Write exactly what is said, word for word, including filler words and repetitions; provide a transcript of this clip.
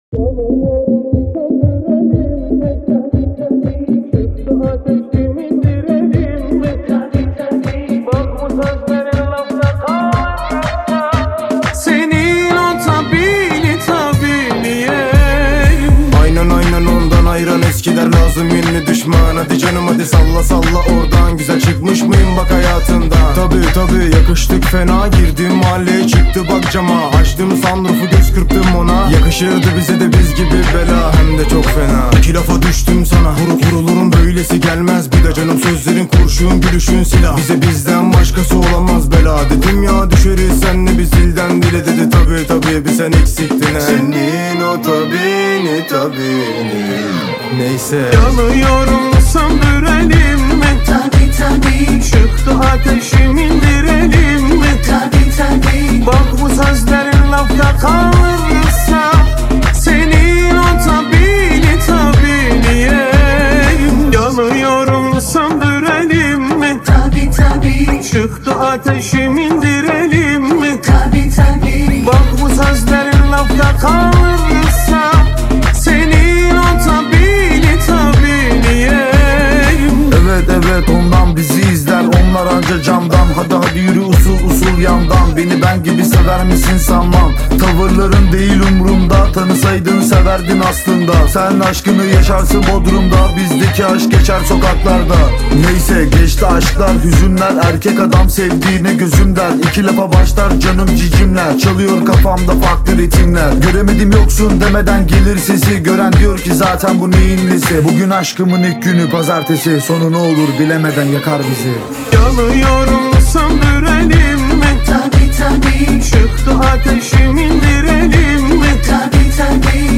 Senin o tabini tabiliye. Aynen aynen ondan ayran eskiler lazım yeni düşman. Hadi canım hadi salla salla oradan. Güzel çıkmış mıyım bak hayatından. Tabi tabi yakıştık fena. Girdim mahalleye çıktı bak cama. Açtım sunroofu göz kırptım ona. Yakışırdı bize de biz gibi bela, hem de çok fena. İki lafa düştüm sana, vuru vurulurum böylesi gelmez. Bir de canım sözlerin kurşun, gülüşün silah. Bize bizden başkası olamaz bela. Dedim ya düşeriz senle biz dilden dile. Dedi tabi tabi bir sen eksiktin he. Senin o tabini tabini. Neyse Yanıyorum söndürelim mi? Tabi tabi, Çıktı ateşim indirelim mi? tabi tabi, Bak bu sözlerin lafta kalırsa senin o tabini tabiliye. Yanıyorum söndürelim mi? tabi tabi, Çıktı ateşim indirelim mi? tabi tabi, Bak bu sözlerin lafta kalırsa senin o tabini tabiliye. evet evet ondan bizi izler. Onlar anca camdan. Hadi hadi yürü usul usul yandan. Beni ben gibi sever misin sanmam. Tavırların değil umrumda. Tanısaydın severdin aslında. Sen aşkını yaşarsın Bodrum'da. Bizdeki aşk geçer sokaklarda. Neyse geçti aşklar hüzünler. Erkek adam sevdiğine gözüm der. İki lafa başlar canım cicimler. Çalıyor kafamda farklı ritimler. Göremedim yoksun demeden gelir sesi. Gören diyor ki zaten bu neyin nesi. Bugün aşkımın ilk günü pazartesi. Sonu ne olur bilemeden yakar bizi. Yanıyorum söndürelim mi? tabi tabi, Çıktı ateşim indirelim mi? tabi tabi,